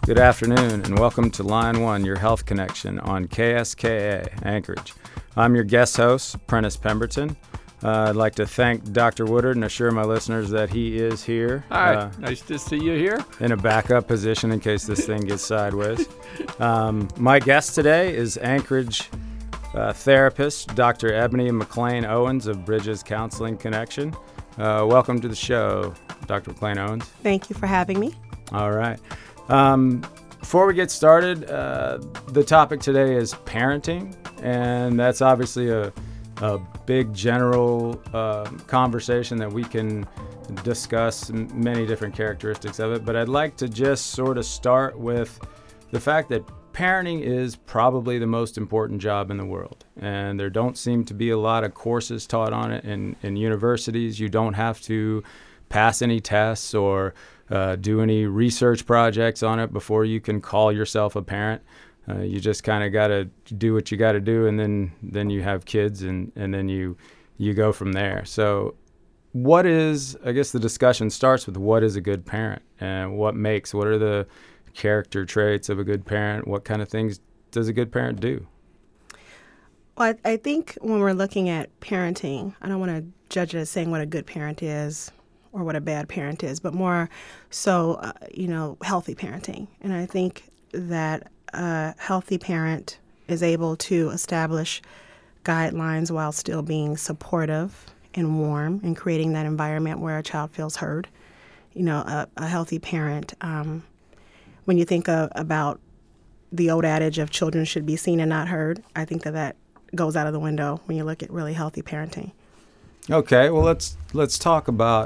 Good afternoon, and welcome to Line 1, your health connection on KSKA Anchorage. I'm your guest host, Prentice Pemberton. I'd like to thank Dr. Woodard and assure my listeners that he is here. Hi, nice to see you here. In a backup position in case this thing gets sideways. My guest today is Anchorage therapist, Dr. Ebony McLean Owens of Bridges Counseling Connection. Welcome to the show, Dr. McLean Owens. Thank you for having me. All right. Before we get started, the topic today is parenting, and that's obviously a big general conversation that we can discuss many different characteristics of it. But I'd like to just sort of start with the fact that parenting is probably the most important job in the world, and there don't seem to be a lot of courses taught on it in universities. You don't have to pass any tests or do any research projects on it before you can call yourself a parent. You just kind of got to do what you got to do, and then you have kids, and then you go from there. So what is, I guess the discussion starts with what is a good parent, and what are the character traits of a good parent? What kind of things does a good parent do? Well, I think when we're looking at parenting, I don't want to judge it as saying what a good parent is or what a bad parent is, but more so, healthy parenting. And I think that a healthy parent is able to establish guidelines while still being supportive and warm and creating that environment where a child feels heard. A healthy parent, when you think about the old adage of children should be seen and not heard, I think that goes out of the window when you look at really healthy parenting. Okay, well, let's talk about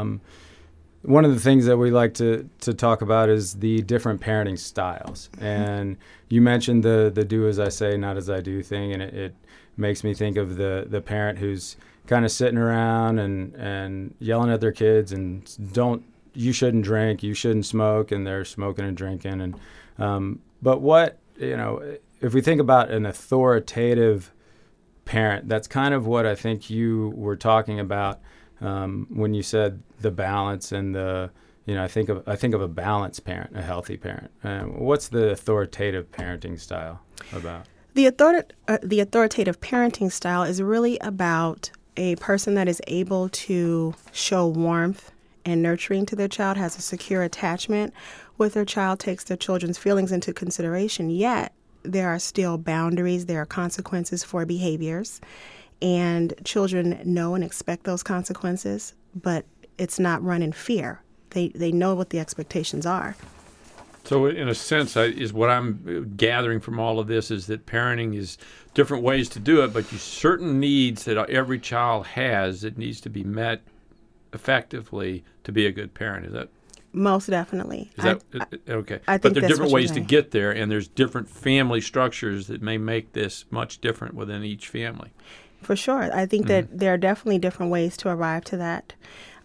one of the things that we like to talk about is the different parenting styles. And you mentioned the do as I say, not as I do thing, and it makes me think of the parent who's kind of sitting around and yelling at their kids and you shouldn't drink, you shouldn't smoke, and they're smoking and drinking. And but what, if we think about an authoritative parent, that's kind of what I think you were talking about when you said the balance and I think of a balanced parent, a healthy parent. What's the authoritative parenting style about? The authoritative parenting style is really about a person that is able to show warmth and nurturing to their child, has a secure attachment with their child, takes their children's feelings into consideration, yet there are still boundaries, there are consequences for behaviors, and children know and expect those consequences, but it's not run in fear. They know what the expectations are. So in a sense, is what I'm gathering from all of this is that parenting is different ways to do it, but certain needs that every child has that needs to be met effectively to be a good parent. Is that? Most definitely. Okay? I but there are that's different ways to saying. get there, and there's different family structures that may make this much different within each family. For sure. I think that there are definitely different ways to arrive to that.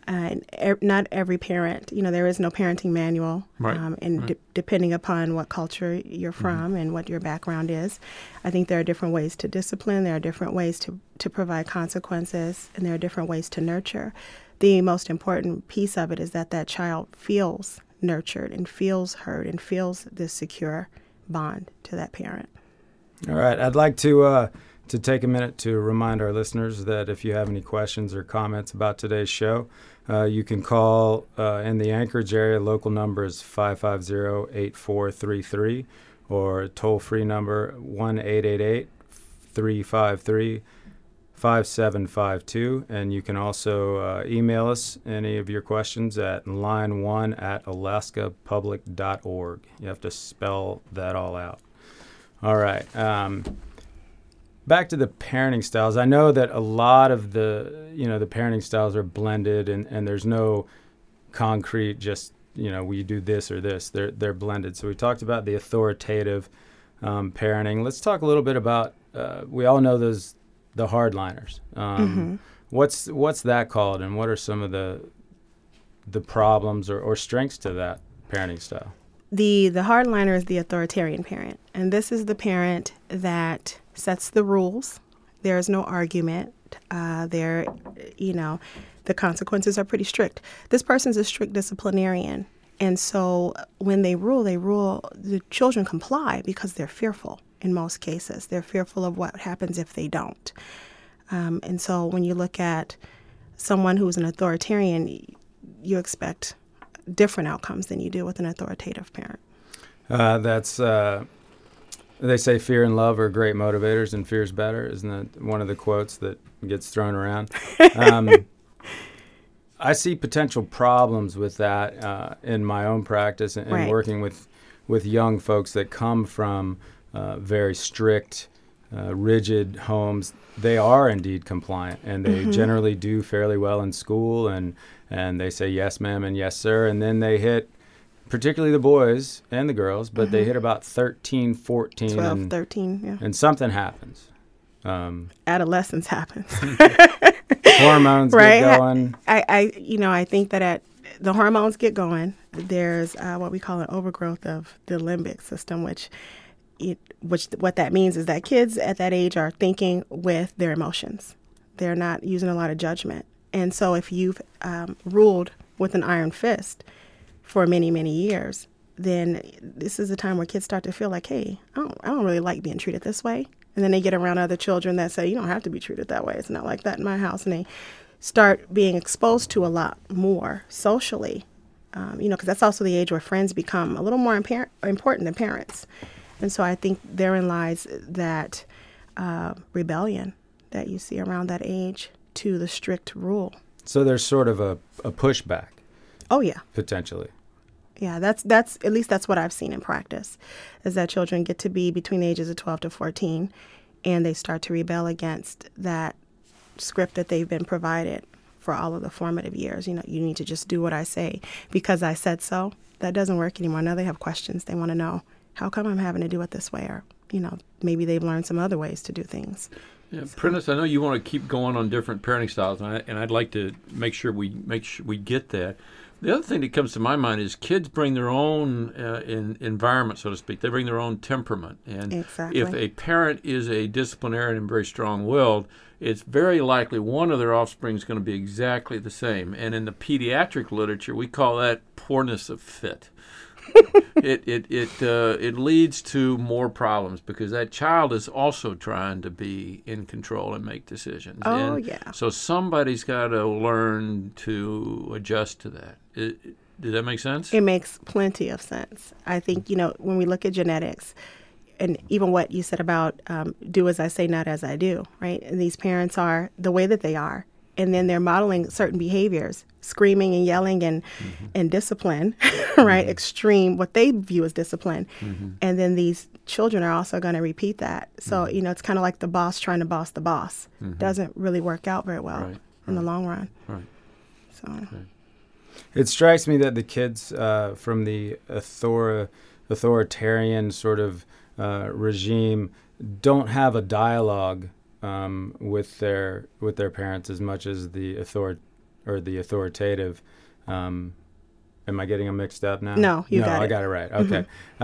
Not every parent, there is no parenting manual. Right. Depending upon what culture you're from and what your background is, I think there are different ways to discipline. There are different ways to provide consequences, and there are different ways to nurture. The most important piece of it is that child feels nurtured and feels heard and feels this secure bond to that parent. All right. I'd like to take a minute to remind our listeners that if you have any questions or comments about today's show, you can call in the Anchorage area. Local number is 550-8433 or toll-free number 1-888-353-5752. And you can also email us any of your questions at line1@alaskapublic.org. You have to spell that all out. All right. Back to the parenting styles. I know that a lot of the parenting styles are blended, and there's no concrete just, we do this or this. They're blended. So we talked about the authoritative parenting. Let's talk a little bit about, we all know the hardliners. What's that called, and what are some of the problems or strengths to that parenting style? The hardliner is the authoritarian parent, and this is the parent that sets the rules. There is no argument. The consequences are pretty strict. This person's a strict disciplinarian, And so when they rule, the children comply because they're fearful in most cases. They're fearful of what happens if they don't. And so when you look at someone who's an authoritarian, you expect different outcomes than you do with an authoritative parent. They say fear and love are great motivators and fear is better. Isn't that one of the quotes that gets thrown around? I see potential problems with that in my own practice and Right. working with young folks that come from very strict, rigid homes. They are indeed compliant, and they generally do fairly well in school, and they say yes, ma'am, and yes, sir, and then they hit, particularly the boys and the girls, but they hit about 13, 14, 12, and 13, yeah. and something happens. Adolescence happens. Hormones Right. get going. I think that the hormones get going. There's what we call an overgrowth of the limbic system, which what that means is that kids at that age are thinking with their emotions. They're not using a lot of judgment. And so if you've ruled with an iron fist for many, many years, then this is the time where kids start to feel like, hey, I don't really like being treated this way. And then they get around other children that say, you don't have to be treated that way. It's not like that in my house. And they start being exposed to a lot more socially, because that's also the age where friends become a little more important than parents. And so I think therein lies that rebellion that you see around that age to the strict rule. So there's sort of a pushback, Oh, yeah. potentially. Yeah, that's at least that's what I've seen in practice, is that children get to be between the ages of 12 to 14, and they start to rebel against that script that they've been provided for all of the formative years. You need to just do what I say because I said so. That doesn't work anymore. Now they have questions. They want to know, how come I'm having to do it this way? Or, maybe they've learned some other ways to do things. Yeah, Prentice, I know you want to keep going on different parenting styles, and I'd like to make sure we get that. The other thing that comes to my mind is kids bring their own environment, so to speak. They bring their own temperament. And Exactly. if a parent is a disciplinarian and very strong-willed, it's very likely one of their offspring is going to be exactly the same. And in the pediatric literature, we call that poorness of fit. It leads to more problems because that child is also trying to be in control and make decisions. Oh, and yeah. So somebody's got to learn to adjust to that. Does that make sense? It makes plenty of sense. I think, when we look at genetics, and even what you said about do as I say, not as I do, right? And these parents are the way that they are. And then they're modeling certain behaviors, screaming and yelling and discipline, right? Extreme, what they view as discipline. And then these children are also going to repeat that. So, it's kind of like the boss trying to boss the boss. Doesn't really work out very well in the long run. Right. So. It strikes me that the kids from the authoritarian sort of regime don't have a dialogue with their parents as much as the authoritative. Am I getting them mixed up now? No, you got it. I got it right. Okay.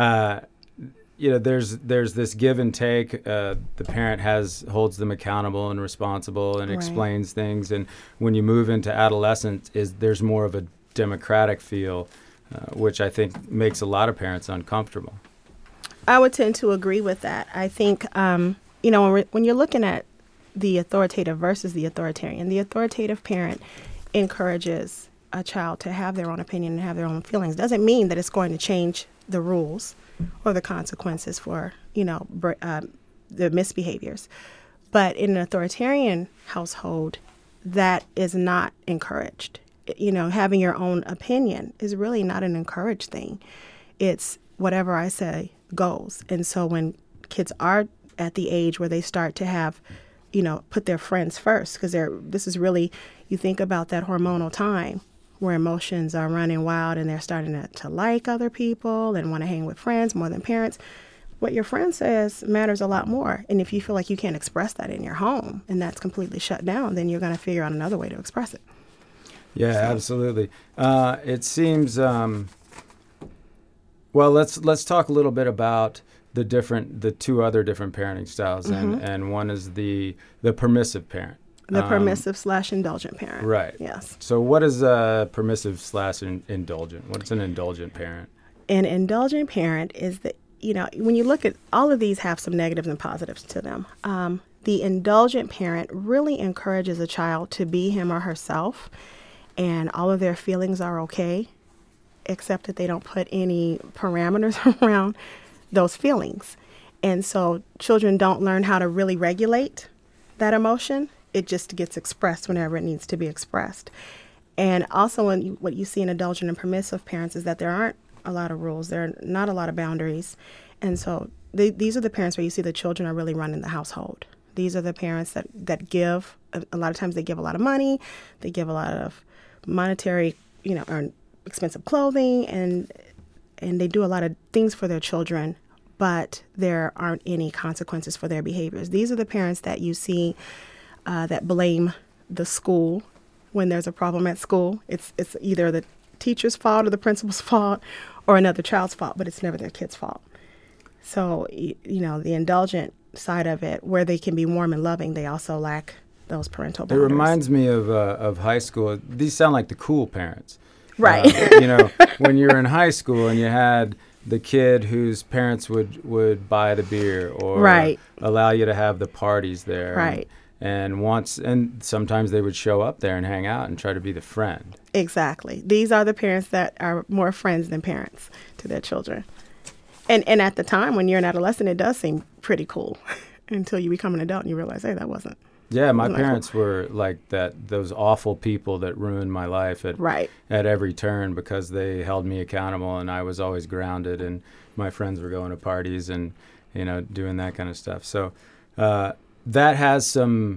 There's this give and take. The parent holds them accountable and responsible and Right. explains things. And when you move into adolescence, there's more of a democratic feel, which I think makes a lot of parents uncomfortable. I would tend to agree with that. I think, when you're looking at the authoritative versus the authoritative parent encourages a child to have their own opinion and have their own feelings. Doesn't mean that it's going to change the rules or the consequences for, the misbehaviors. But in an authoritarian household, that is not encouraged. Having your own opinion is really not an encouraged thing. It's whatever I say goes. And so when kids are at the age where they start to have, put their friends first, because this is really, you think about that hormonal time where emotions are running wild and they're starting to like other people and want to hang with friends more than parents. What your friend says matters a lot more. And if you feel like you can't express that in your home and that's completely shut down, then you're going to figure out another way to express it. Yeah, absolutely. It seems. Well, let's talk a little bit about the two other different parenting styles, and one is the permissive parent, The permissive/indulgent parent. Right. Yes. So what is a permissive/indulgent? What's an indulgent parent? An indulgent parent is when you look at all of these have some negatives and positives to them. The indulgent parent really encourages a child to be him or herself, and all of their feelings are okay, except that they don't put any parameters around those feelings. And so children don't learn how to really regulate that emotion. It just gets expressed whenever it needs to be expressed. And also what you see in indulgent and permissive parents is that there aren't a lot of rules. There are not a lot of boundaries. And so these are the parents where you see the children are really running the household. These are the parents that give. A lot of times they give a lot of money. They give a lot of monetary, or expensive clothing, and they do a lot of things for their children, but there aren't any consequences for their behaviors. These are the parents that you see that blame the school when there's a problem at school. It's either the teacher's fault or the principal's fault or another child's fault, but it's never their kid's fault. So, the indulgent side of it, where they can be warm and loving, they also lack those parental boundaries. It reminds me of high school. These sound like the cool parents. Right. When you're in high school and you had the kid whose parents would buy the beer or right. allow you to have the parties there. Right. And sometimes they would show up there and hang out and try to be the friend. Exactly. These are the parents that are more friends than parents to their children. And at the time when you're an adolescent, it does seem pretty cool until you become an adult and you realize, hey, that wasn't. Yeah, my parents were like that. Those awful people that ruined my life at every turn because they held me accountable and I was always grounded and my friends were going to parties and doing that kind of stuff. So that has some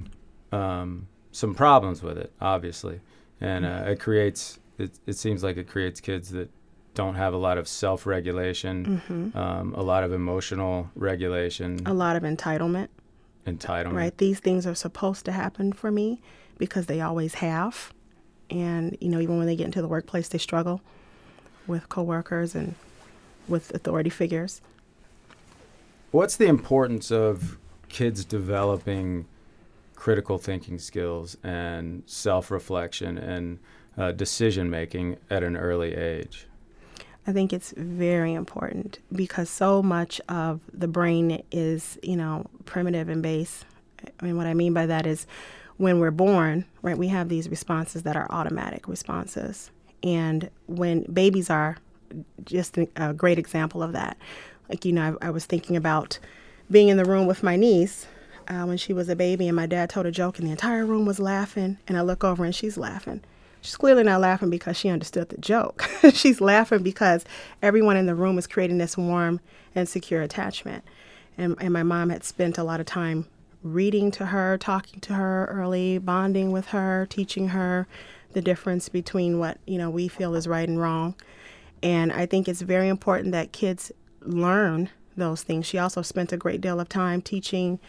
problems with it, obviously, and it creates. It seems like it creates kids that don't have a lot of self-regulation, a lot of emotional regulation, a lot of entitlement. Right. These things are supposed to happen for me because they always have. And, even when they get into the workplace, they struggle with coworkers and with authority figures. What's the importance of kids developing critical thinking skills and self-reflection and decision-making at an early age? I think it's very important because so much of the brain is, primitive and base. I mean, what I mean by that is when we're born, right, we have these responses that are automatic responses. And when babies are just a great example of that. Like, I was thinking about being in the room with my niece when she was a baby and my dad told a joke and the entire room was laughing. And I look over and she's laughing. She's clearly not laughing because she understood the joke. She's laughing because everyone in the room is creating this warm and secure attachment. And my mom had spent a lot of time reading to her, talking to her early, bonding with her, teaching her the difference between what, we feel is right and wrong. And I think it's very important that kids learn those things. She also spent a great deal of time teaching,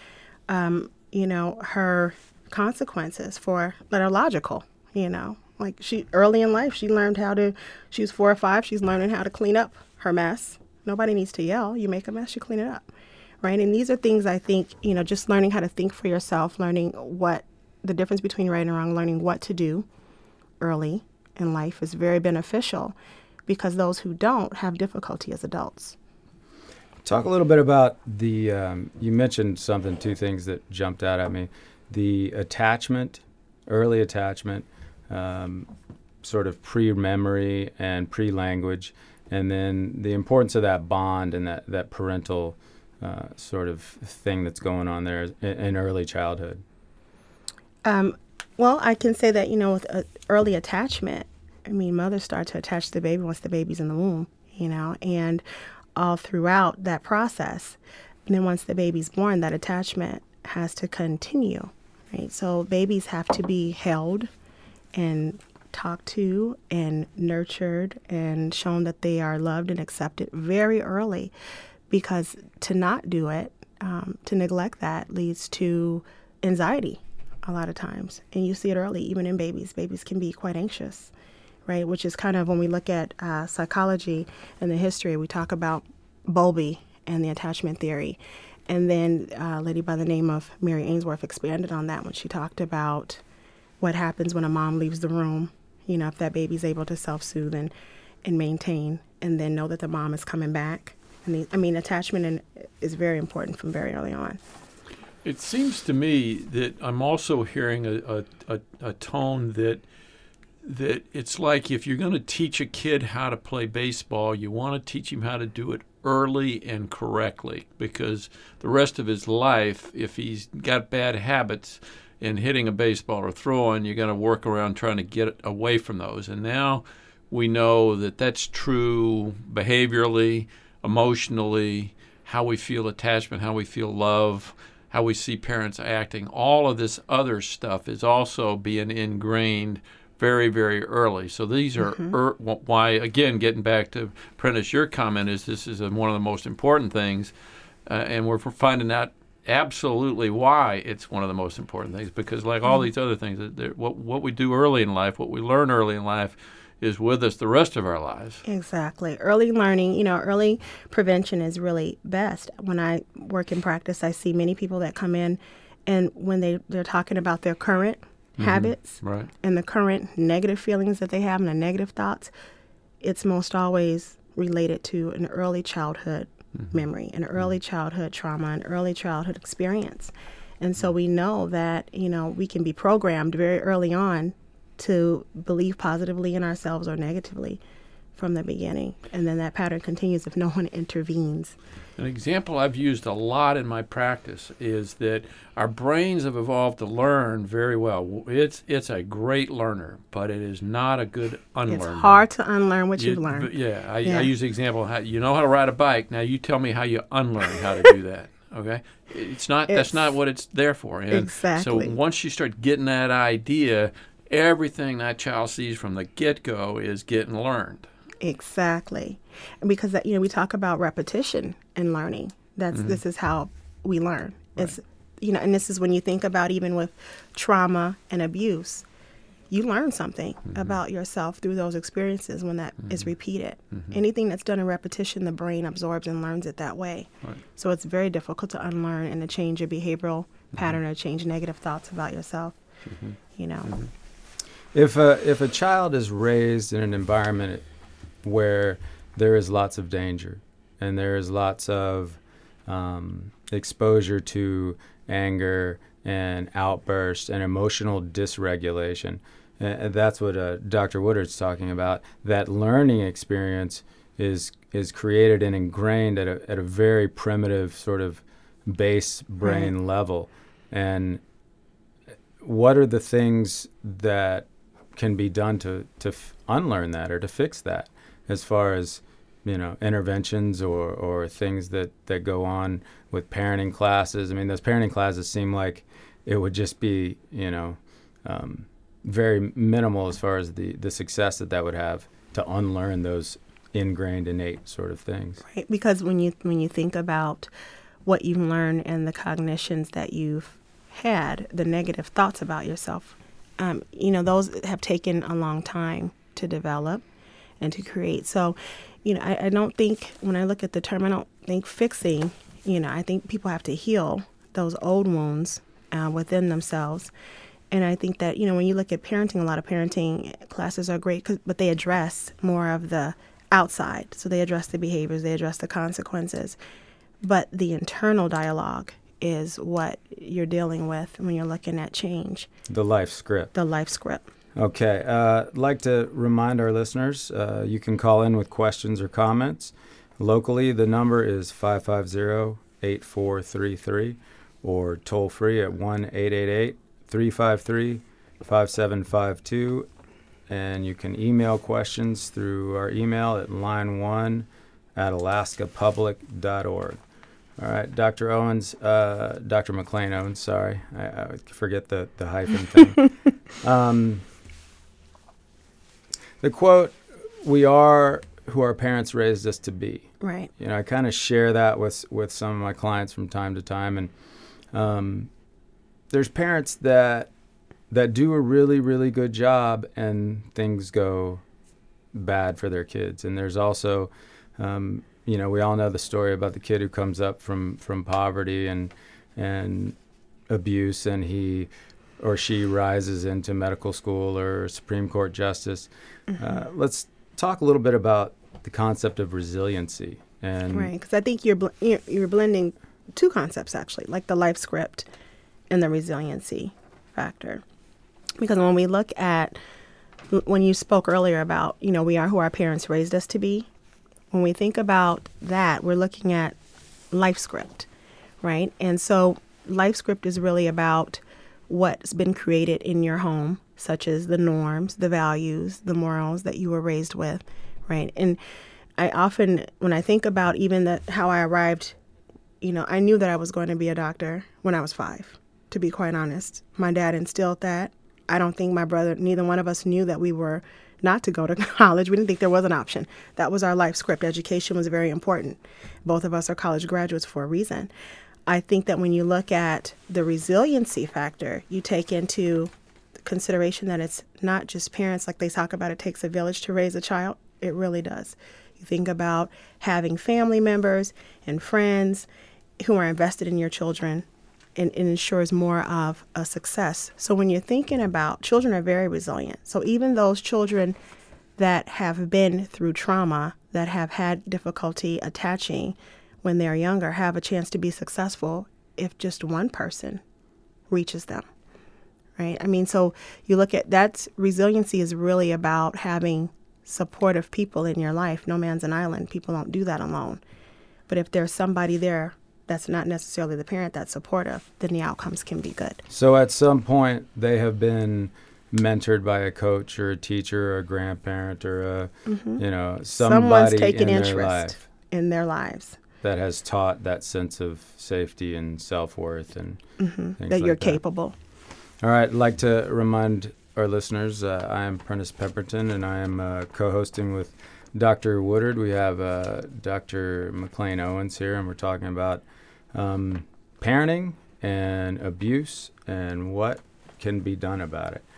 her consequences that are logical, Like early in life, she learned she was 4 or 5, she's learning how to clean up her mess. Nobody needs to yell. You make a mess, you clean it up, right? And these are things I think, just learning how to think for yourself, learning what the difference between right and wrong, learning what to do early in life is very beneficial because those who don't have difficulty as adults. Talk a little bit about you mentioned two things that jumped out at me. The attachment, early attachment, sort of pre-memory and pre-language, and then the importance of that bond and that parental sort of thing that's going on there in early childhood. Well, I can say that, with early attachment, mothers start to attach the baby once the baby's in the womb, and all throughout that process. And then once the baby's born, that attachment has to continue, right? So babies have to be held and talked to and nurtured and shown that they are loved and accepted very early, because to not do it, to neglect that leads to anxiety a lot of times. And you see it early, even in babies. Babies can be quite anxious, right? Which is kind of when we look at psychology and the history, we talk about Bowlby and the attachment theory. And then a lady by the name of Mary Ainsworth expanded on that when she talked about what happens when a mom leaves the room, if that baby's able to self-soothe and maintain, and then know that the mom is coming back. And attachment is very important from very early on. It seems to me that I'm also hearing a tone that it's like if you're going to teach a kid how to play baseball, you want to teach him how to do it early and correctly, because the rest of his life, if he's got bad habits in hitting a baseball or throwing, you're going to work around trying to get away from those. And now we know that that's true behaviorally, emotionally, how we feel attachment, how we feel love, how we see parents acting. All of this other stuff is also being ingrained very, very early. So these are why, again, getting back to Prentice, your comment is this is one of the most important things, and we're finding out absolutely why it's one of the most important things, because like all these other things, what we do early in life, what we learn early in life, is with us the rest of our lives. Exactly. Early learning, early prevention is really best. When I work in practice, I see many people that come in, and when they're talking about their current habits and the current negative feelings that they have and the negative thoughts, it's most always related to an early childhood memory, an early childhood trauma, an early childhood experience. And so we know that, we can be programmed very early on to believe positively in ourselves or negatively from the beginning. And then that pattern continues if no one intervenes. An example I've used a lot in my practice is that our brains have evolved to learn very well. It's a great learner, but it is not a good unlearner. It's hard to unlearn what you've learned. I use the example, you know how to ride a bike. Now you tell me how you unlearn how to do that. Okay? That's not what it's there for. And exactly. So once you start getting that idea, everything that child sees from the get-go is getting learned. Exactly. And because we talk about repetition and learning. This is how we learn. Right. It's and this is when you think about even with trauma and abuse, you learn something about yourself through those experiences when that is repeated. Anything that's done in repetition, the brain absorbs and learns it that way. Right. So it's very difficult to unlearn and to change your behavioral pattern or change negative thoughts about yourself. If a child is raised in an environment where there is lots of danger and there is lots of exposure to anger and outbursts and emotional dysregulation, and that's what Dr. Woodard's talking about, that learning experience is created and ingrained at a very primitive sort of base brain level. And what are the things that can be done to unlearn that or to fix that, as far as interventions or things that go on with parenting classes? I mean, those parenting classes seem like it would just be very minimal as far as the success that would have to unlearn those ingrained, innate sort of things. Right, because when you think about what you've learned and the cognitions that you've had, the negative thoughts about yourself, those have taken a long time to develop and to create. So, I don't think, when I look at the term, I don't think fixing, I think people have to heal those old wounds within themselves. And I think that, when you look at parenting, a lot of parenting classes are great, but they address more of the outside. So they address the behaviors, they address the consequences. But the internal dialogue is what you're dealing with when you're looking at change. The life script. The life script. Okay. I'd like to remind our listeners, you can call in with questions or comments. Locally, the number is 550-8433 or toll free at 1-888-353-5752. And you can email questions through our email at line1@alaskapublic.org. All right, Dr. Owens, Dr. McLean Owens, sorry. I forget the hyphen thing. The quote, "We are who our parents raised us to be." Right. I kind of share that with some of my clients from time to time. And there's parents that do a really, really good job and things go bad for their kids. And there's also, we all know the story about the kid who comes up from poverty and abuse, and he or she rises into medical school or Supreme Court justice. Let's talk a little bit about the concept of resiliency. And right, because I think you're blending two concepts, actually, like the life script and the resiliency factor. Because when we look at, when you spoke earlier about, we are who our parents raised us to be, when we think about that, we're looking at life script, right? And so life script is really about what's been created in your home, such as the norms, the values, the morals that you were raised with, right? And I often, when I think about even how I arrived, I knew that I was going to be a doctor when I was 5, to be quite honest. My dad instilled that. I don't think my brother, neither one of us knew that we were not to go to college. We didn't think there was an option. That was our life script. Education was very important. Both of us are college graduates for a reason. I think that when you look at the resiliency factor, you take into consideration that it's not just parents, like they talk about, it takes a village to raise a child. It really does. You think about having family members and friends who are invested in your children, and it ensures more of a success. So when you're thinking about, children are very resilient. So even those children that have been through trauma, that have had difficulty attaching when they're younger, have a chance to be successful if just one person reaches them, right? I mean, so you look at that, resiliency is really about having supportive people in your life. No man's an island. People don't do that alone. But if there's somebody there that's not necessarily the parent that's supportive, then the outcomes can be good. So at some point, they have been mentored by a coach or a teacher or a grandparent or somebody someone's taken in interest their life in their lives that has taught that sense of safety and self-worth and things that you're like capable. All right, I'd like to remind our listeners, I am Prentice Pemberton, and I am co-hosting with Dr. Woodard. We have Dr. McLean Owens here, and we're talking about parenting and abuse and what can be done about it.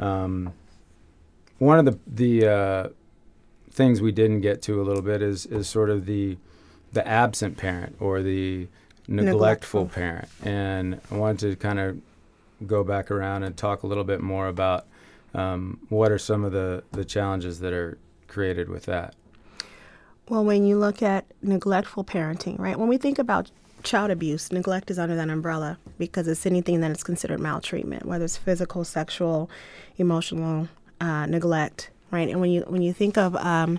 One of the things we didn't get to a little bit is sort of the absent parent or the neglectful parent. And I wanted to kind of go back around and talk a little bit more about what are some of the challenges that are created with that. Well, when you look at neglectful parenting, right, when we think about child abuse, neglect is under that umbrella because it's anything that is considered maltreatment, whether it's physical, sexual, emotional neglect, right? And when you think of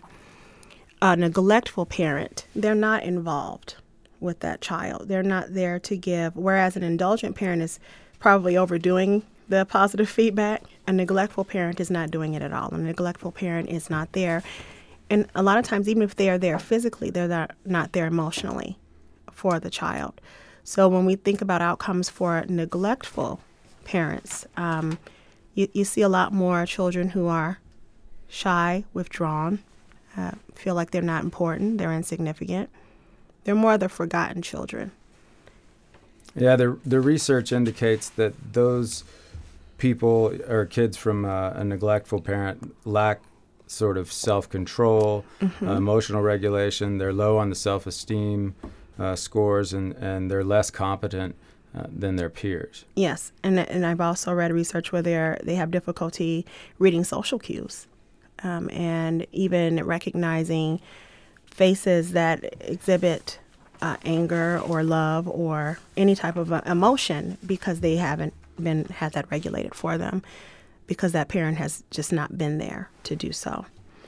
a neglectful parent, they're not involved with that child. They're not there to give, whereas an indulgent parent is probably overdoing the positive feedback. A neglectful parent is not doing it at all. A neglectful parent is not there. And a lot of times, even if they are there physically, they're not there emotionally for the child. So when we think about outcomes for neglectful parents, you see a lot more children who are shy, withdrawn, feel like they're not important, they're insignificant. They're more the forgotten children. Yeah, the research indicates that those people or kids from a neglectful parent lack sort of self-control, emotional regulation. They're low on the self-esteem scores, and they're less competent than their peers. Yes, and I've also read research where they have difficulty reading social cues, and even recognizing faces that exhibit anger or love or any type of emotion because they haven't had that regulated for them, because that parent has just not been there to do so.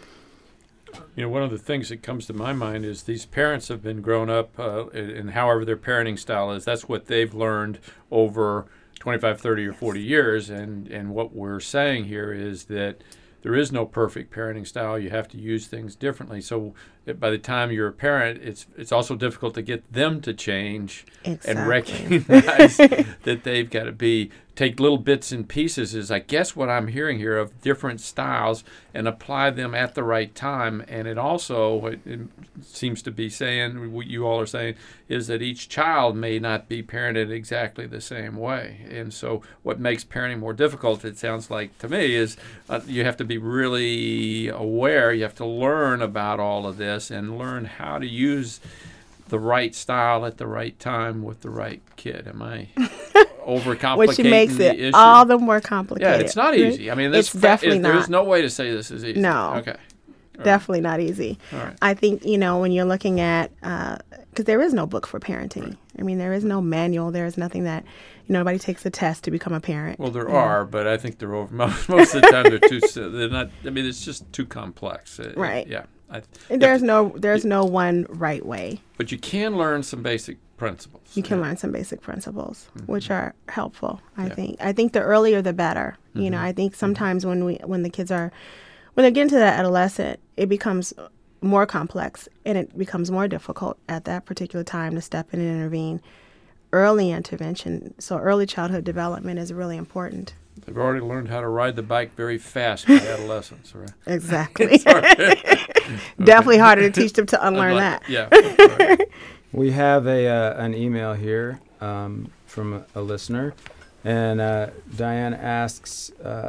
One of the things that comes to my mind is these parents have been grown up, and however their parenting style is, that's what they've learned over 25, 30, or 40 years. And what we're saying here is that there is no perfect parenting style. You have to use things differently. So by the time you're a parent, it's also difficult to get them to change and recognize that they've got to be take little bits and pieces, is I guess what I'm hearing here, of different styles, and apply them at the right time. And it also, it seems to be saying, what you all are saying, is that each child may not be parented exactly the same way. And so what makes parenting more difficult, it sounds like to me, is you have to be really aware. You have to learn about all of this and learn how to use the right style at the right time with the right kid. Am I overcomplicating which makes the it issue? all the more complicated. Yeah, it's not easy. I mean, it's definitely there not. is no way to say this is easy. No. Okay. Definitely not easy. All right. I think, when you're looking at, because there is no book for parenting. Right. I mean, there is no manual. There is nothing that, nobody takes a test to become a parent. Well, there are, but I think they're over. Most of the time, they're not. I mean, it's just too complex. Right. Yeah. There's no one right way. But you can learn some basic principles. You can learn some basic principles, which are helpful. I think. I think the earlier the better. I think sometimes when the kids are, when they get into that adolescent, it becomes more complex and it becomes more difficult at that particular time to step in and intervene. Early intervention, so early childhood development is really important. They've already learned how to ride the bike very fast by adolescence, right? Exactly. Definitely harder to teach them to unlearn that. Yeah. Right. We have an email here from a listener, and Diane asks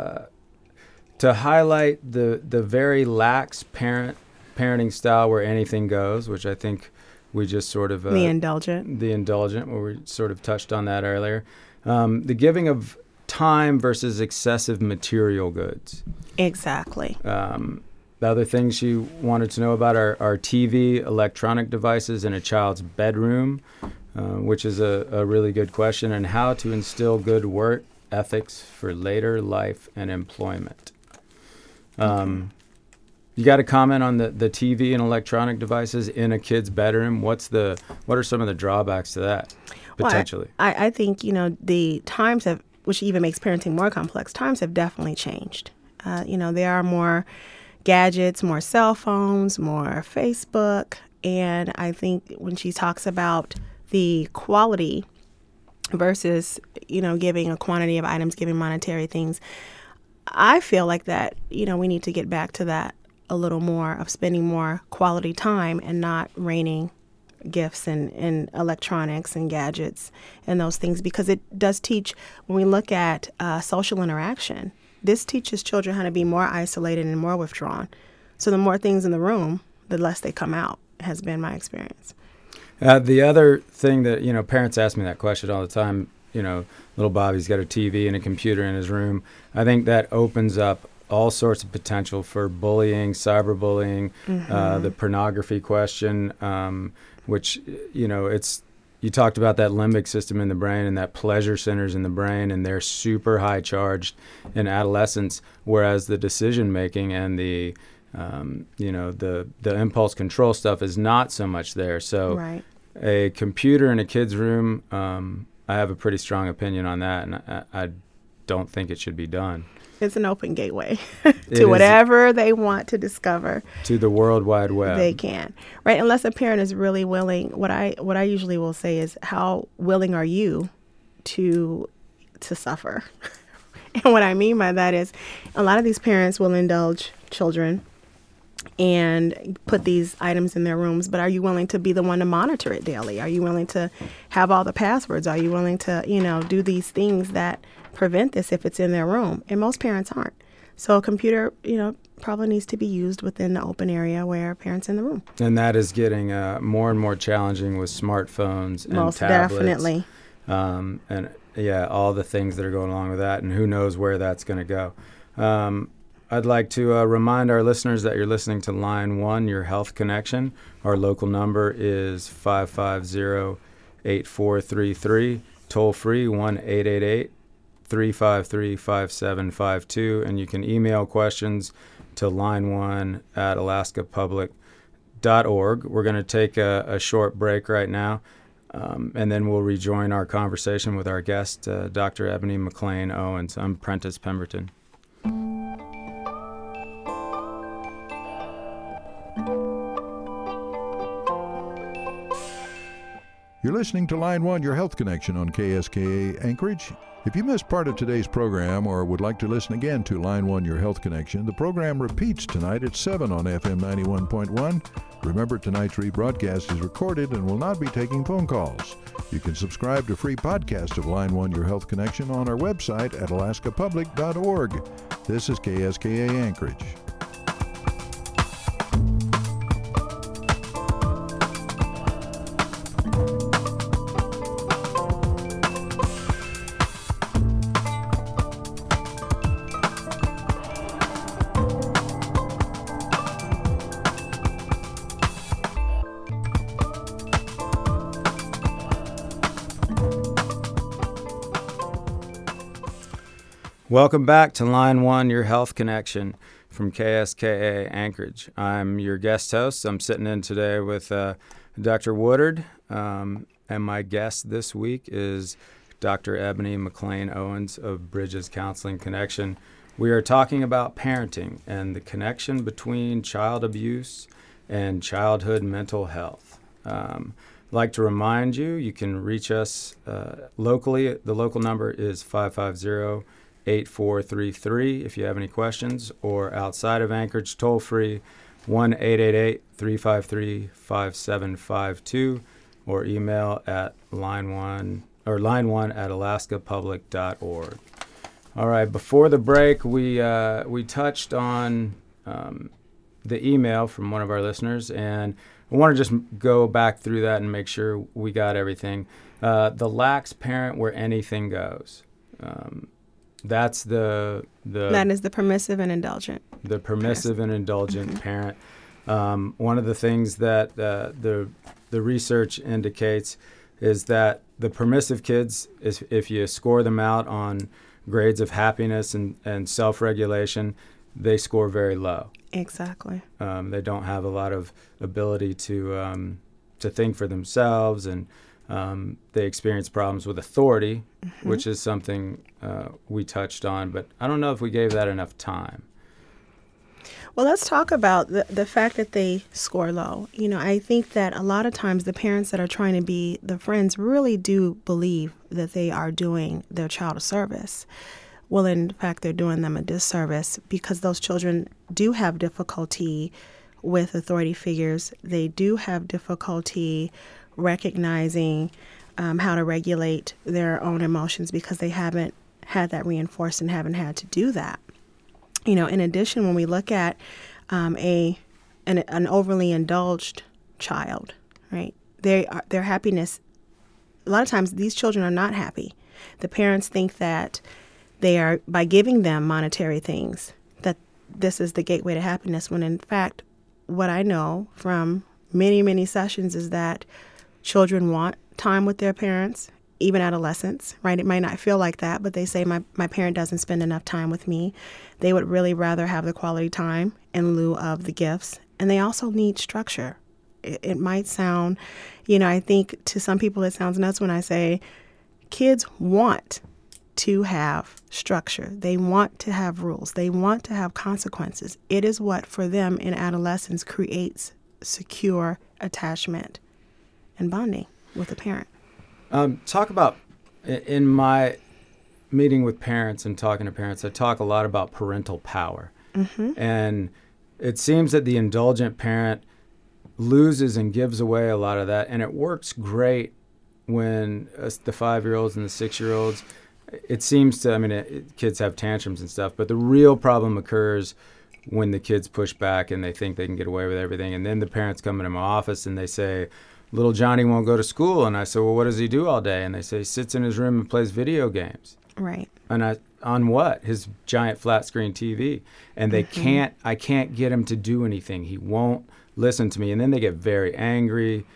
to highlight the very lax parenting style where anything goes, which I think we just sort of the indulgent, where we sort of touched on that earlier. The giving of time versus excessive material goods. Exactly. The other things she wanted to know about are TV, electronic devices in a child's bedroom, which is a really good question, and how to instill good work ethics for later life and employment. You got to comment on the TV and electronic devices in a kid's bedroom. What are some of the drawbacks to that, potentially? Well, I think, the times have, which even makes parenting more complex, times have definitely changed. There are more gadgets, more cell phones, more Facebook. And I think when she talks about the quality versus, giving a quantity of items, giving monetary things, I feel like that, we need to get back to that a little more, of spending more quality time and not raining gifts and electronics and gadgets and those things, because it does teach, when we look at social interaction, this teaches children how to be more isolated and more withdrawn. So the more things in the room, the less they come out, has been my experience. The other thing that, parents ask me that question all the time, little Bobby's got a TV and a computer in his room. I think that opens up all sorts of potential for bullying, cyberbullying, the pornography question, which, you talked about that limbic system in the brain and that pleasure centers in the brain, and they're super high charged in adolescence, whereas the decision making and the impulse control stuff is not so much there. So right. A computer in a kid's room, I have a pretty strong opinion on that, and I don't think it should be done. It's an open gateway to whatever they want to discover. To the World Wide Web. They can. Right? Unless a parent is really willing. What I usually will say is, how willing are you to suffer? And what I mean by that is, a lot of these parents will indulge children and put these items in their rooms, but are you willing to be the one to monitor it daily? Are you willing to have all the passwords? Are you willing to, do these things that prevent this if it's in their room? And most parents aren't. So a computer, probably needs to be used within the open area where a parent's in the room. And that is getting more and more challenging with smartphones and most tablets. Definitely. And yeah, all the things that are going along with that, and who knows where that's going to go. I'd like to remind our listeners that you're listening to Line 1, Your Health Connection. Our local number is 550-8433, toll free 1-888-353-5752, and you can email questions to line1@alaskapublic.org. We're going to take a short break right now, and then we'll rejoin our conversation with our guest, Dr. Ebony McLean Owens. I'm Prentice Pemberton. You're listening to Line 1, Your Health Connection on KSKA Anchorage. If you missed part of today's program or would like to listen again to Line 1 Your Health Connection, the program repeats tonight at 7 on FM 91.1. Remember, tonight's rebroadcast is recorded and will not be taking phone calls. You can subscribe to free podcast of Line 1 Your Health Connection on our website at alaskapublic.org. This is KSKA Anchorage. Welcome back to Line 1, Your Health Connection from KSKA Anchorage. I'm your guest host. I'm sitting in today with Dr. Woodard, and my guest this week is Dr. Ebony McLean Owens of Bridges Counseling Connection. We are talking about parenting and the connection between child abuse and childhood mental health. I'd like to remind you, you can reach us locally. The local number is 550-8433 if you have any questions, or outside of Anchorage, toll free 1-888-353-5752, or email at line1 at alaskapublic.org. All right, before the break, we touched on the email from one of our listeners, and I want to just go back through that and make sure we got everything. The lax parent where anything goes. That's that is the permissive and indulgent. The permissive and indulgent parent. One of the things that the research indicates is that the permissive kids, if you score them out on grades of happiness and self-regulation, they score very low. Exactly. They don't have a lot of ability to think for themselves, and they experience problems with authority, which is something we touched on, but I don't know if we gave that enough time. Well, let's talk about the fact that they score low. You know, I think that a lot of times the parents that are trying to be the friends really do believe that they are doing their child a service. Well, in fact, they're doing them a disservice, because those children do have difficulty with authority figures. They do have difficulty recognizing how to regulate their own emotions, because they haven't had that reinforced and haven't had to do that. You know, in addition, when we look at an overly indulged child, right, their happiness, a lot of times these children are not happy. The parents think that they are, by giving them monetary things, that this is the gateway to happiness, when in fact, what I know from many, many sessions is that children want time with their parents, even adolescents, right? It might not feel like that, but they say, my parent doesn't spend enough time with me. They would really rather have the quality time in lieu of the gifts. And they also need structure. It might sound, I think to some people it sounds nuts when I say kids want to have structure. They want to have rules. They want to have consequences. It is what, for them in adolescence, creates secure attachment and bonding with a parent. Talk about, in my meeting with parents and talking to parents, I talk a lot about parental power. And it seems that the indulgent parent loses and gives away a lot of that. And it works great when the 5-year-olds and the 6-year-olds, it seems to, kids have tantrums and stuff, but the real problem occurs when the kids push back and they think they can get away with everything. And then the parents come into my office and they say, little Johnny won't go to school. And I say, well, what does he do all day? And they say, he sits in his room and plays video games. Right. And on what? His giant flat screen TV. And I can't get him to do anything. He won't listen to me. And then they get very angry.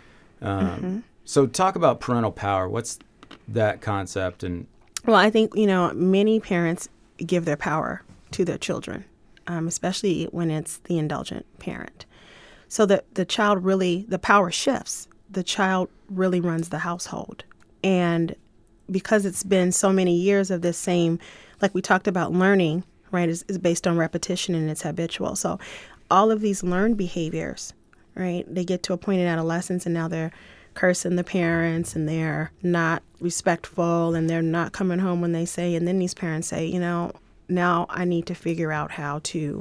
So talk about parental power. What's that concept? Well, I think, many parents give their power to their children, especially when it's the indulgent parent. So that the child really, the power shifts. The child really runs the household. And because it's been so many years of this same, like we talked about, learning, right, is based on repetition and it's habitual. So all of these learned behaviors, right, they get to a point in adolescence and now they're cursing the parents and they're not respectful and they're not coming home when they say, and then these parents say, you know, now I need to figure out how to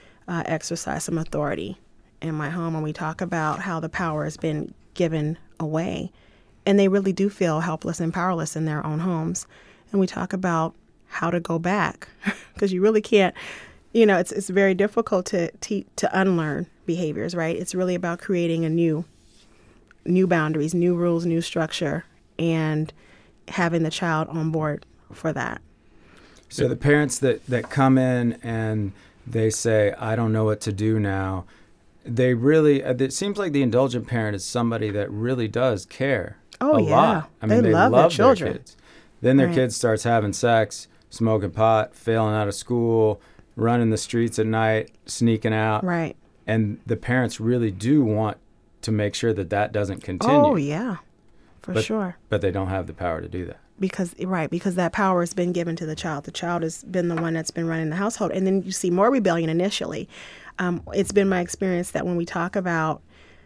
exercise some authority in my home. And we talk about how the power has been given away, and they really do feel helpless and powerless in their own homes. And we talk about how to go back, because you really can't, you know, it's very difficult to unlearn behaviors, right? It's really about creating a new boundaries, new rules, new structure, and having the child on board for that. So the parents that come in and they say, I don't know what to do now, they really, it seems like the indulgent parent is somebody that really does care a lot. I mean, they love their children. Their kids. Then their kid starts having sex, smoking pot, failing out of school, running the streets at night, sneaking out. Right. And the parents really do want to make sure that doesn't continue. Oh, yeah, for sure. But they don't have the power to do that. Because that power has been given to the child. The child has been the one that's been running the household. And then you see more rebellion initially. It's been my experience that when we talk about,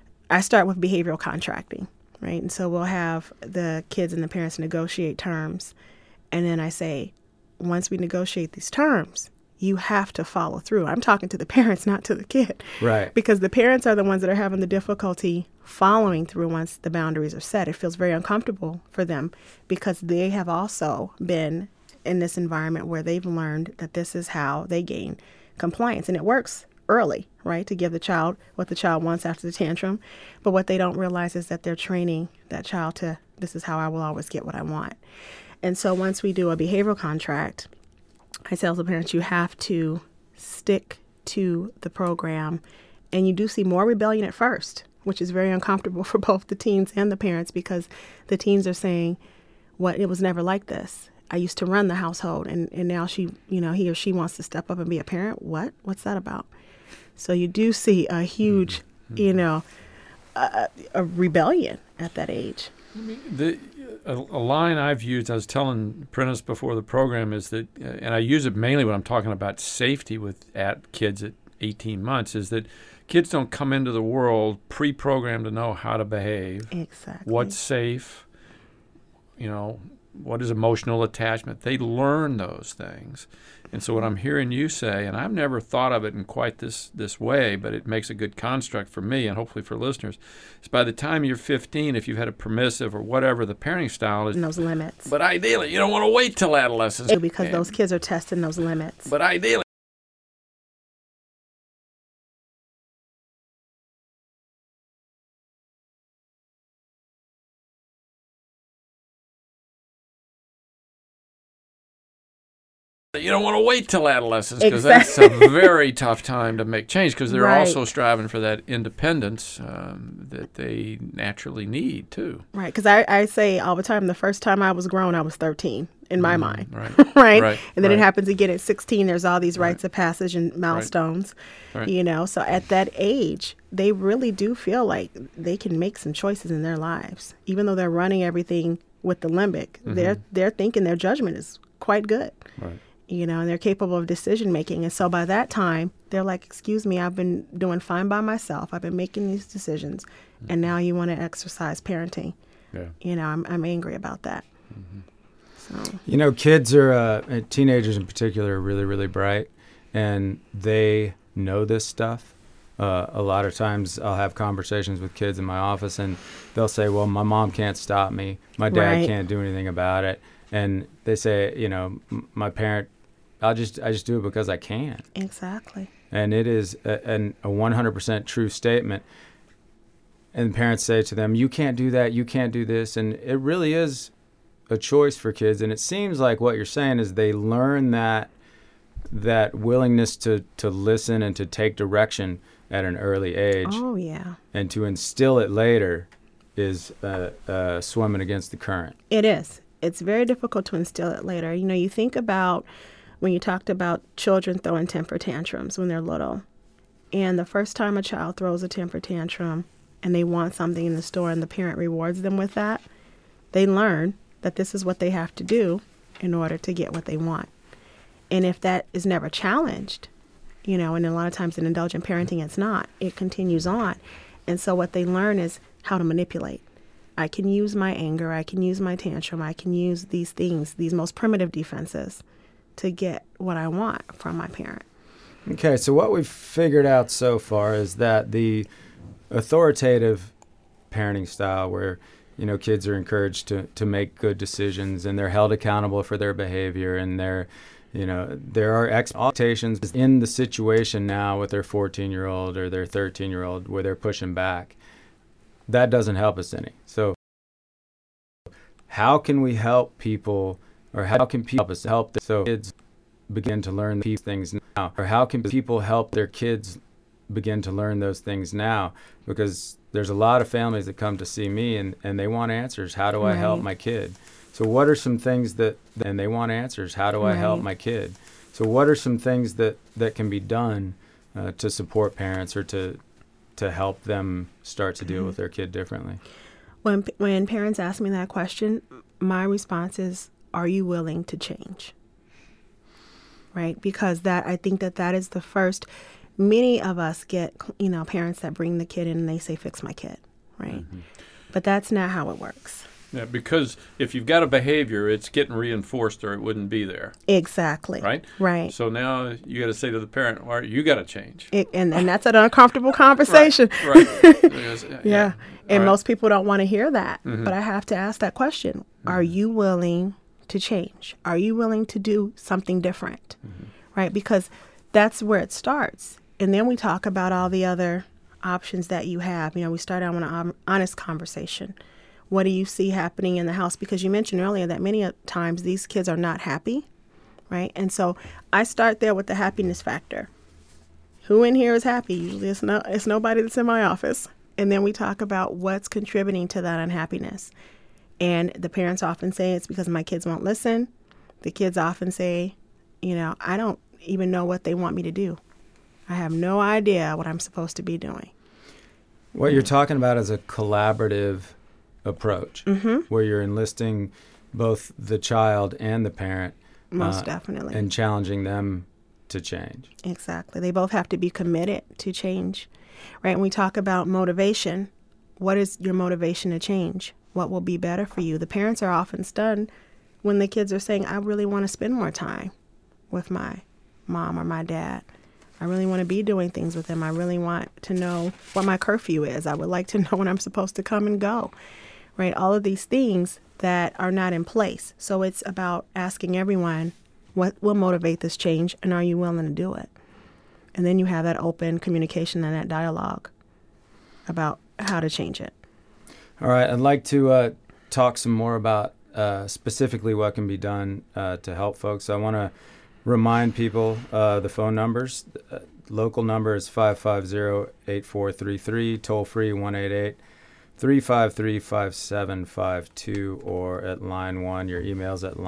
I start with behavioral contracting, right? And so we'll have the kids and the parents negotiate terms. And then I say, once we negotiate these terms, you have to follow through. I'm talking to the parents, not to the kid. Right. Because the parents are the ones that are having the difficulty following through once the boundaries are set. It feels very uncomfortable for them because they have also been in this environment where they've learned that this is how they gain compliance. And it works early, right, to give the child what the child wants after the tantrum. But what they don't realize is that they're training that child to, this is how I will always get what I want. And so once we do a behavioral contract, I tell the parents, you have to stick to the program. And you do see more rebellion at first, which is very uncomfortable for both the teens and the parents, because the teens are saying, "What? It was never like this. I used to run the household, and now he or she wants to step up and be a parent. What? What's that about?" So you do see a huge, a rebellion at that age. A line I've used, I was telling Prentice before the program, is that, and I use it mainly when I'm talking about safety with kids at 18 months, is that kids don't come into the world pre-programmed to know how to behave. Exactly. What's safe, what is emotional attachment. They learn those things. And so what I'm hearing you say, and I've never thought of it in quite this way, but it makes a good construct for me and hopefully for listeners, is by the time you're 15, if you've had a permissive or whatever the parenting style is. And those limits. But ideally, you don't want to wait till adolescence. Because those kids are testing those limits. But ideally. You don't want to wait till adolescence, because that's a very tough time to make change, because they're also striving for that independence that they naturally need, too. Right, because I say all the time, the first time I was grown, I was 13 in my mind. Right. Right? And then it happens again at 16. There's all these rites of passage and milestones, So at that age, they really do feel like they can make some choices in their lives. Even though they're running everything with the limbic, they're thinking their judgment is quite good. Right. And they're capable of decision making. And so by that time, they're like, excuse me, I've been doing fine by myself. I've been making these decisions. And now you want to exercise parenting. Yeah. I'm angry about that. So. Kids are, teenagers in particular, are really, really bright. And they know this stuff. A lot of times I'll have conversations with kids in my office, and they'll say, well, my mom can't stop me. My dad can't do anything about it. And they say, my parent, I just do it because I can. Exactly. And it is a 100% true statement. And parents say to them, you can't do that, you can't do this. And it really is a choice for kids. And it seems like what you're saying is they learn that willingness to listen and to take direction at an early age. Oh, yeah. And to instill it later is swimming against the current. It is. It's very difficult to instill it later. You think about when you talked about children throwing temper tantrums when they're little. And the first time a child throws a temper tantrum and they want something in the store and the parent rewards them with that, they learn that this is what they have to do in order to get what they want. And if that is never challenged, and a lot of times in indulgent parenting it's not, it continues on. And so what they learn is how to manipulate. I can use my anger, I can use my tantrum, I can use these things, these most primitive defenses to get what I want from my parent. Okay, so what we've figured out so far is that the authoritative parenting style where, kids are encouraged to make good decisions and they're held accountable for their behavior and there are expectations in the situation now with their 14-year-old or their 13-year-old where they're pushing back. That doesn't help us any. So how can we help people, or how can people help us help so kids begin to learn these things now? Or how can people help their kids begin to learn those things now? Because there's a lot of families that come to see me and they want answers. How do I help my kid? So what are some things and they want answers. How do I help my kid? So what are some things that can be done to support parents or to help them start to deal with their kid differently? When parents ask me that question, my response is, are you willing to change? Right? Because I think that is the first. Many of us get, parents that bring the kid in and they say, fix my kid, right? Mm-hmm. But that's not how it works. Yeah, because if you've got a behavior, it's getting reinforced or it wouldn't be there. Exactly. Right? Right. So now you got to say to the parent, well, you got to change. And that's an uncomfortable conversation. Right. Yeah. And most people don't want to hear that. Mm-hmm. But I have to ask that question. Mm-hmm. Are you willing to change? Are you willing to do something different? Mm-hmm. Right? Because that's where it starts. And then we talk about all the other options that you have. We start out with an honest conversation. What do you see happening in the house? Because you mentioned earlier that many times these kids are not happy, right? And so I start there with the happiness factor. Who in here is happy? Usually it's nobody that's in my office. And then we talk about what's contributing to that unhappiness. And the parents often say it's because my kids won't listen. The kids often say, I don't even know what they want me to do. I have no idea what I'm supposed to be doing. What you're talking about is a collaborative approach, where you're enlisting both the child and the parent. Most definitely. And challenging them to change. Exactly. They both have to be committed to change, right? When we talk about motivation, what is your motivation to change? What will be better for you? The parents are often stunned when the kids are saying, I really want to spend more time with my mom or my dad. I really want to be doing things with them. I really want to know what my curfew is. I would like to know when I'm supposed to come and go, right? All of these things that are not in place. So it's about asking everyone, what will motivate this change, and are you willing to do it? And then you have that open communication and that dialogue about how to change it. All right. I'd like to talk some more about specifically what can be done to help folks. I want to remind people the phone numbers. Local number is 550-8433, toll free 1-888-353-5752, or at line 1. Your email's at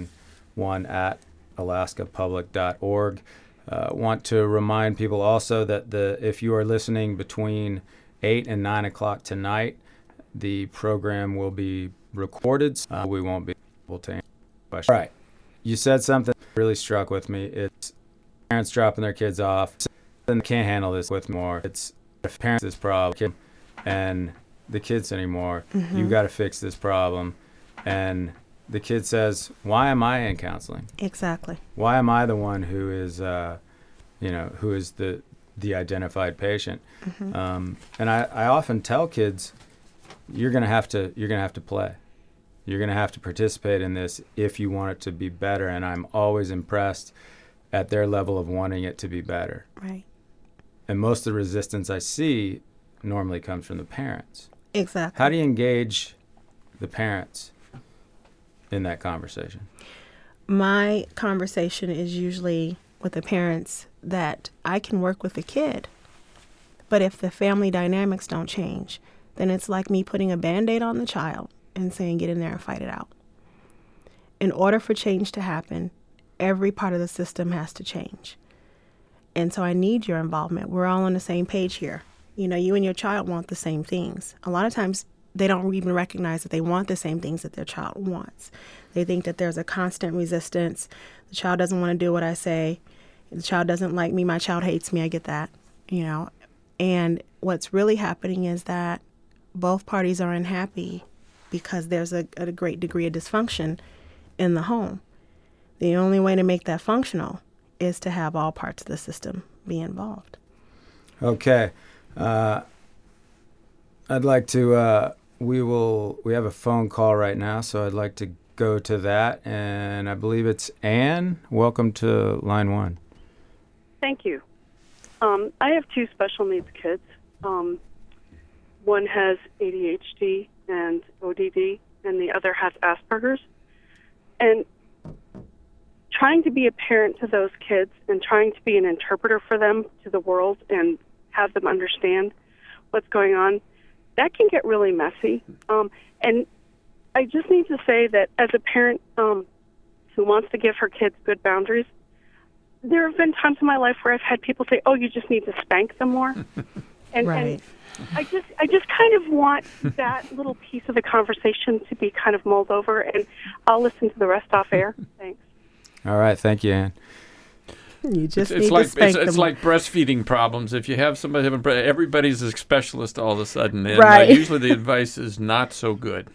line1@alaskapublic.org. Want to remind people also that if you are listening between 8 and 9 o'clock tonight, the program will be recorded. So we won't be able to answer questions. All right. You said something that really struck with me. It's parents dropping their kids off and they can't handle this with more. It's if parents this problem and the kids anymore. Mm-hmm. You got to fix this problem. And the kid says, why am I in counseling? Exactly. Why am I the one who is, who is the identified patient? Mm-hmm. And I often tell kids, you're gonna have to play. You're going to have to participate in this if you want it to be better. And I'm always impressed at their level of wanting it to be better. Right. And most of the resistance I see normally comes from the parents. Exactly. How do you engage the parents in that conversation? My conversation is usually with the parents that I can work with the kid. But if the family dynamics don't change, then it's like me putting a Band-Aid on the child and saying, get in there and fight it out. In order for change to happen, every part of the system has to change. And so I need your involvement. We're all on the same page here. You and your child want the same things. A lot of times they don't even recognize that they want the same things that their child wants. They think that there's a constant resistance. The child doesn't want to do what I say. The child doesn't like me. My child hates me. I get that, And what's really happening is that both parties are unhappy because there's a great degree of dysfunction in the home. The only way to make that functional is to have all parts of the system be involved. Okay. I'd like to, we have a phone call right now, so I'd like to go to that. And I believe it's Anne. Welcome to line 1. Thank you. I have 2 special needs kids. One has ADHD and ODD, and the other has Asperger's. And trying to be a parent to those kids and trying to be an interpreter for them to the world and have them understand what's going on, that can get really messy. And I just need to say that as a parent who wants to give her kids good boundaries, there have been times in my life where I've had people say, "Oh, you just need to spank them more," and, Right. and I just kind of want that little piece of the conversation to be kind of mulled over, and I'll listen to the rest off air. Thanks. All right. Thank you, Anne. You just It's need like to spank them. it's like breastfeeding problems. If you have somebody having everybody's a specialist all of a sudden, and Right. usually the advice is not so good.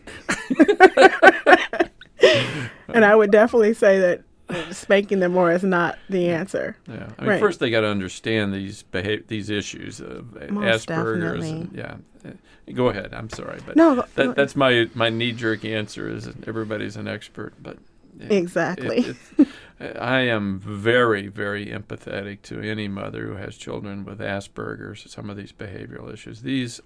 And I would definitely say that spanking them more is not the answer. Yeah, I mean, Right. first they got to understand these issues of Most Asperger's. definitely. And, yeah, go ahead. I'm sorry, but No, that's my knee-jerk answer is that everybody's an expert, but Exactly. I am very, very empathetic to any mother who has children with Asperger's, some of these behavioral issues.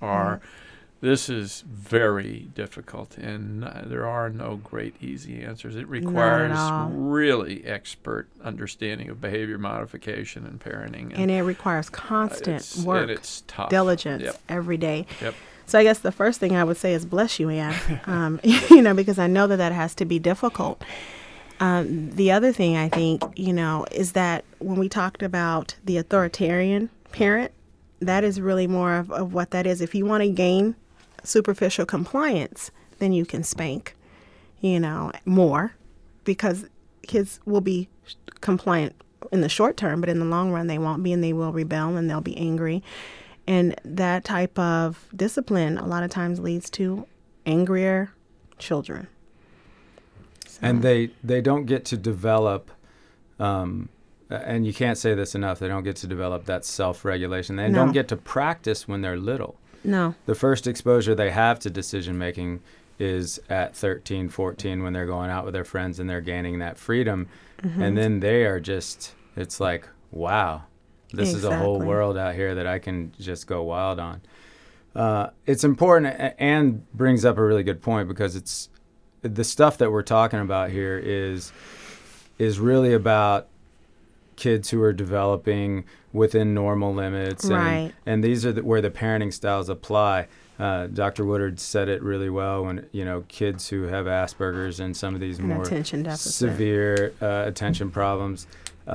This is very difficult, and there are no great, easy answers. It requires all. really expert understanding of behavior modification and parenting. And it requires constant work, and it's tough. diligence Yep. every day. Yep. So I guess the first thing I would say is bless you, Anne, because I know that has to be difficult. The other thing I think, is that when we talked about the authoritarian parent, that is really more of what that is. If you want to gain superficial compliance, then you can spank, more, because kids will be compliant in the short term, but in the long run they won't be, and they will rebel and they'll be angry. And that type of discipline a lot of times leads to angrier children. So. And they don't get to develop, and you can't say this enough, they don't get to develop that self-regulation. They don't get to practice when they're little. No. The first exposure they have to decision-making is at 13, 14 when they're going out with their friends and they're gaining that freedom. Mm-hmm. And then they are just, it's like, wow, this is a whole world out here that I can just go wild on. It's important, and brings up a really good point, because it's the stuff that we're talking about here is really about kids who are developing within normal limits, right. and these are where the parenting styles apply. Dr. Woodard said it really well when, kids who have Asperger's and some of these more attention deficit. severe attention problems,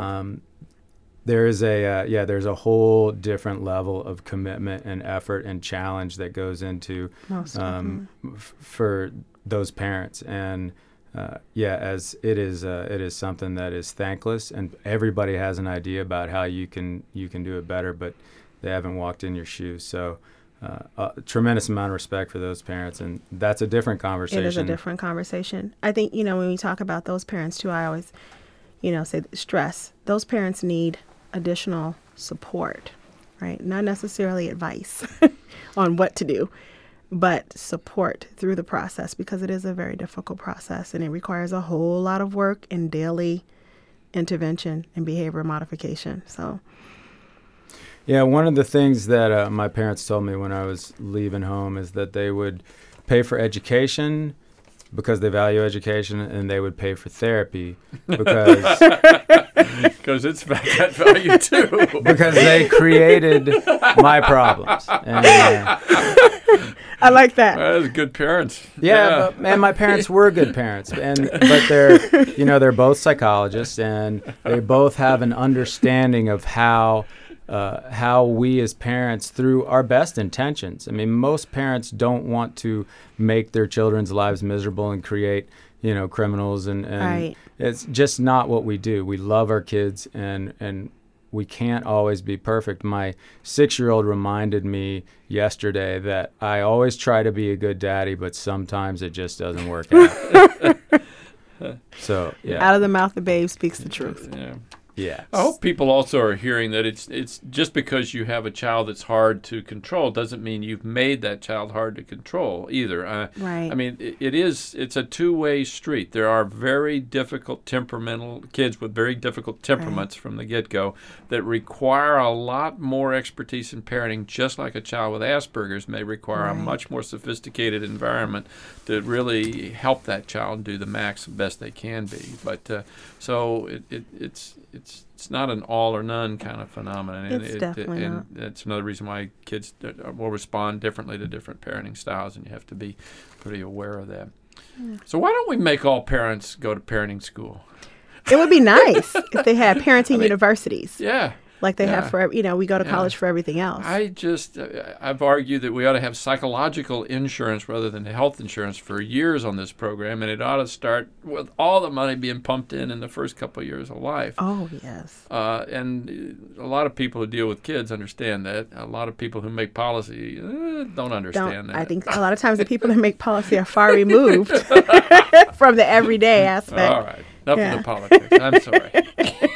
there's a whole different level of commitment and effort and challenge that goes into for those parents. And as it is something that is thankless, and everybody has an idea about how you can do it better, but they haven't walked in your shoes. So a tremendous amount of respect for those parents, and that's a different conversation. It is a different conversation. I think, when we talk about those parents too, I always, say stress. Those parents need additional support, right? Not necessarily advice on what to do, but support through the process, because it is a very difficult process and it requires a whole lot of work and daily intervention and behavior modification. So, yeah, one of the things that my parents told me when I was leaving home is that they would pay for education because they value education, and they would pay for therapy because it's got value too. Because they created my problems. And, I like that. That's good parents. Yeah, and my parents were good parents, but they're both psychologists, and they both have an understanding of how we as parents, through our best intentions. I mean, most parents don't want to make their children's lives miserable and create, criminals, and right. It's just not what we do. We love our kids, and we can't always be perfect. My 6-year-old reminded me yesterday that I always try to be a good daddy, but sometimes it just doesn't work out. So, yeah. Out of the mouth of babe speaks the truth. Yeah. Yeah. I hope people also are hearing that it's just because you have a child that's hard to control doesn't mean you've made that child hard to control either. Right. I mean, it's a two-way street. There are very difficult temperamental kids with very difficult temperaments from the get-go that require a lot more expertise in parenting, just like a child with Asperger's may require a much more sophisticated environment to really help that child do the max best they can be. But so it's not an all or none kind of phenomenon. It's definitely not. And that's another reason why kids will respond differently to different parenting styles, and you have to be pretty aware of that. Yeah. So why don't we make all parents go to parenting school? It would be nice if they had parenting universities. Yeah. Like they have for, we go to college for everything else. I've argued that we ought to have psychological insurance rather than health insurance for years on this program, and it ought to start with all the money being pumped in the first couple of years of life. Oh, yes. And a lot of people who deal with kids understand that. A lot of people who make policy don't understand that. I think a lot of times the people that make policy are far removed from the everyday aspect. All right. Enough of the politics. I'm sorry.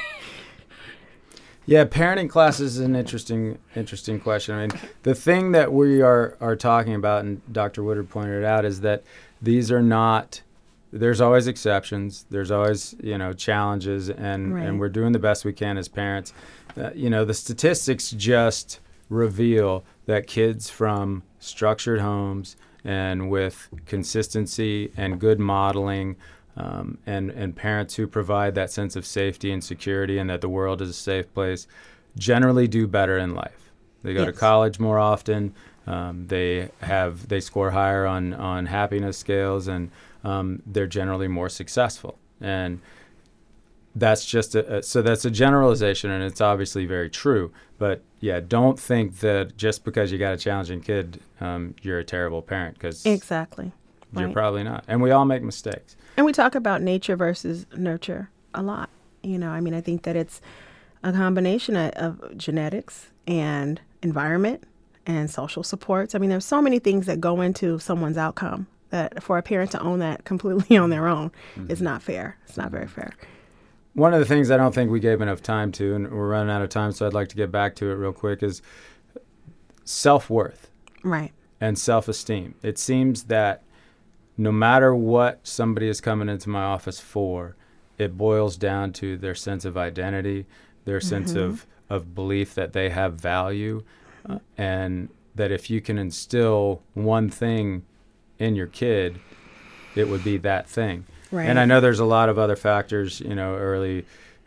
Yeah, parenting classes is an interesting question. I mean, the thing that we are talking about, and Dr. Woodard pointed it out, is that these are not. There's always exceptions. There's always challenges, and we're doing the best we can as parents. The statistics just reveal that kids from structured homes and with consistency and good modeling. And parents who provide that sense of safety and security and that the world is a safe place generally do better in life. They go to college more often. They score higher on happiness scales, and they're generally more successful. And that's just so that's a generalization, and it's obviously very true. But yeah, don't think that just because you got a challenging kid, you're a terrible parent, because exactly. You're probably not. And we all make mistakes. And we talk about nature versus nurture a lot. I think that it's a combination of genetics and environment and social supports. I mean, there's so many things that go into someone's outcome that for a parent to own that completely on their own is not fair. It's not very fair. One of the things I don't think we gave enough time to, and we're running out of time, so I'd like to get back to it real quick, is self-worth. Right. And self-esteem. It seems that no matter what somebody is coming into my office for, it boils down to their sense of identity, their sense of belief that they have value, and that if you can instill one thing in your kid, it would be that thing. Right. And I know there's a lot of other factors, early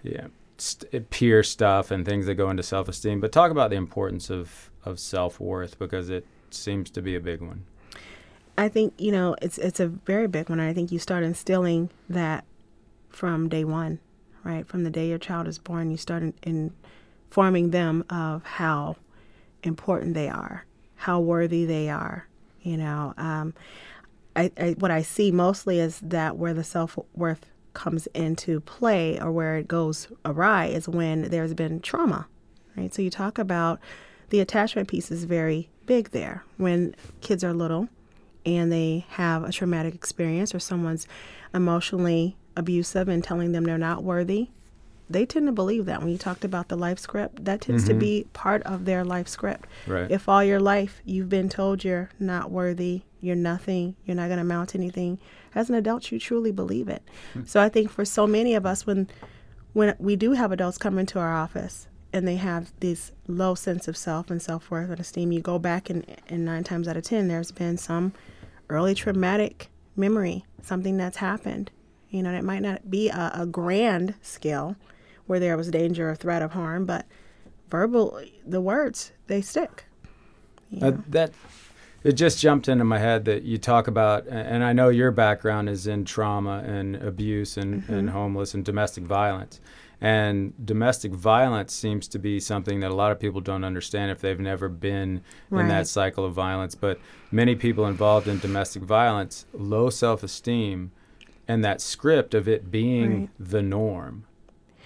peer stuff and things that go into self-esteem, but talk about the importance of self-worth, because it seems to be a big one. I think, it's a very big one. I think you start instilling that from day one, right? From the day your child is born, you start informing them of how important they are, how worthy they are. What I see mostly is that where the self-worth comes into play, or where it goes awry, is when there's been trauma, right? So you talk about the attachment piece is very big there. When kids are little and they have a traumatic experience, or someone's emotionally abusive and telling them they're not worthy, they tend to believe that. When you talked about the life script, that tends to be part of their life script. Right. If all your life you've been told you're not worthy, you're nothing, you're not going to amount to anything, as an adult you truly believe it. So I think for so many of us, when we do have adults come into our office and they have this low sense of self and self-worth and esteem, you go back and 9 times out of 10 there's been some early traumatic memory, something that's happened. It might not be a grand scale where there was danger or threat of harm, but the words, they stick. That it just jumped into my head that you talk about, and I know your background is in trauma and abuse and homeless and domestic violence. And domestic violence seems to be something that a lot of people don't understand if they've never been in that cycle of violence. But many people involved in domestic violence, low self-esteem, and that script of it being the norm.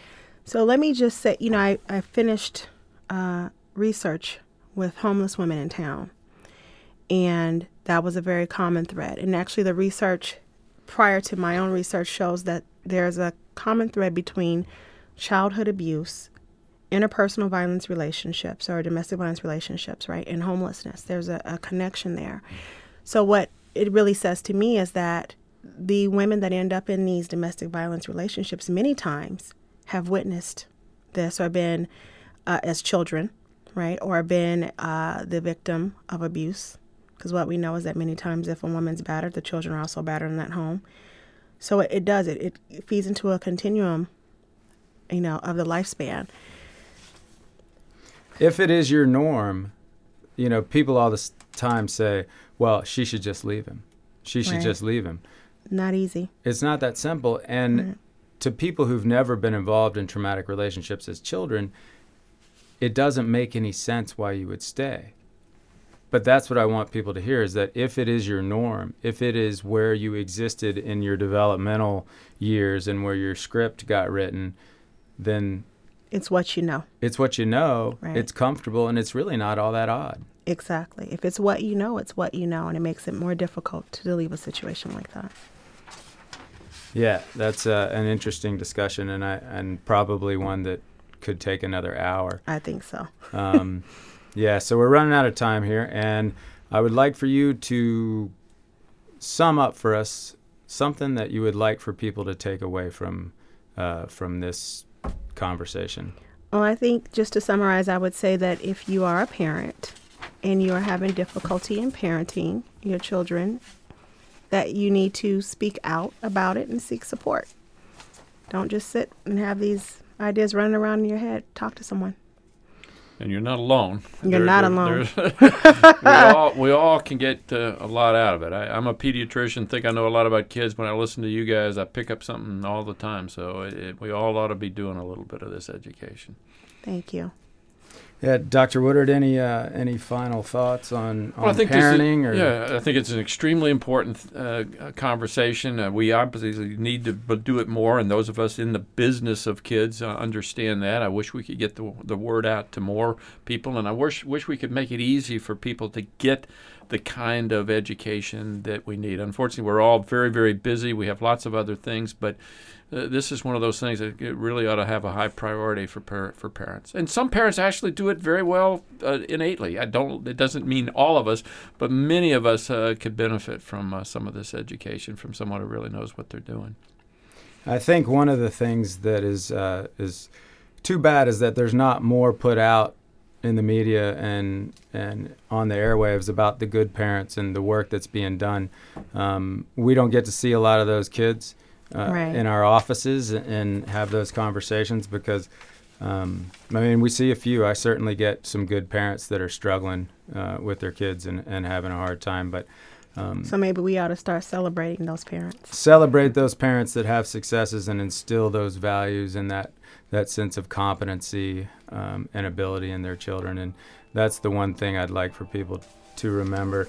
So let me just say, I finished research with homeless women in town, and that was a very common thread. And actually the research prior to my own research shows that there's a common thread between childhood abuse, interpersonal violence relationships or domestic violence relationships, right, and homelessness. There's a connection there. So what it really says to me is that the women that end up in these domestic violence relationships many times have witnessed this or been as children, right, or been the victim of abuse. Because what we know is that many times if a woman's battered, the children are also battered in that home. So it feeds into a continuum, of the lifespan. If it is your norm, people all the time say, well, she should just leave him. She should just leave him. Not easy. It's not that simple. And to people who've never been involved in traumatic relationships as children, it doesn't make any sense why you would stay. But that's what I want people to hear, is that if it is your norm, if it is where you existed in your developmental years and where your script got written, then it's what you know. It's what you know. Right. It's comfortable, and it's really not all that odd. Exactly. If it's what you know, it's what you know, and it makes it more difficult to leave a situation like that. Yeah, that's an interesting discussion, and probably one that could take another hour. I think so. Yeah, so we're running out of time here, and I would like for you to sum up for us something that you would like for people to take away from this conversation. Well, I think just to summarize, I would say that if you are a parent and you are having difficulty in parenting your children, that you need to speak out about it and seek support. Don't just sit and have these ideas running around in your head. Talk to someone. And you're not alone. You're not alone. We all can get a lot out of it. I'm a pediatrician, think I know a lot about kids. When I listen to you guys, I pick up something all the time. So we all ought to be doing a little bit of this education. Thank you. Yeah, Dr. Woodard, any final thoughts on parenting? I think it's an extremely important conversation. We obviously need to do it more, and those of us in the business of kids understand that. I wish we could get the word out to more people, and I wish we could make it easy for people to get the kind of education that we need. Unfortunately, we're all very, very busy. We have lots of other things, but this is one of those things that it really ought to have a high priority for parents. And some parents actually do it very well innately. It doesn't mean all of us, but many of us could benefit from some of this education from someone who really knows what they're doing. I think one of the things that is too bad is that there's not more put out in the media and on the airwaves about the good parents and the work that's being done. We don't get to see a lot of those kids in our offices and have those conversations because, we see a few. I certainly get some good parents that are struggling with their kids and having a hard time. But so maybe we ought to start celebrating those parents. Celebrate those parents that have successes and instill those values and that sense of competency and ability in their children. And that's the one thing I'd like for people to remember.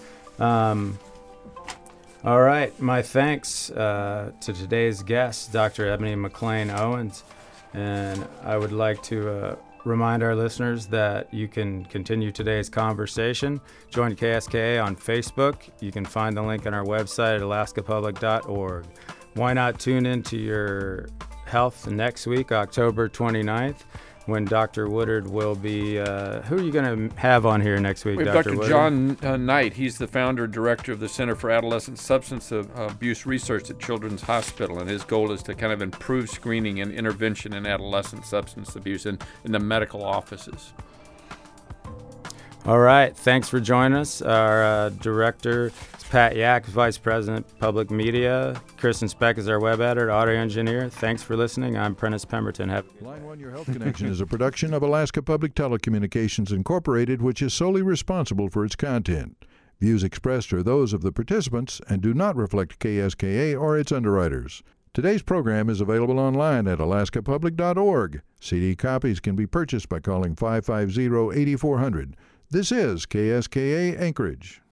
All right, my thanks to today's guest, Dr. Ebony McLean Owens. And I would like to remind our listeners that you can continue today's conversation. Join KSKA on Facebook. You can find the link on our website at alaskapublic.org. Why not tune into your health next week, October 29th, when Dr. Woodard will be, who are you going to have on here next week, We have Dr. Dr. Woodard? John Knight. He's the founder and director of the Center for Adolescent Substance Abuse Research at Children's Hospital, and his goal is to kind of improve screening and intervention in adolescent substance abuse in the medical offices. All right. Thanks for joining us. Our director is Pat Yak, Vice President, Public Media. Kristen Speck is our web editor, audio engineer. Thanks for listening. I'm Prentice Pemberton. Line 1 Your Health Connection is a production of Alaska Public Telecommunications Incorporated, which is solely responsible for its content. Views expressed are those of the participants and do not reflect KSKA or its underwriters. Today's program is available online at alaskapublic.org. CD copies can be purchased by calling 550-8400. This is KSKA Anchorage.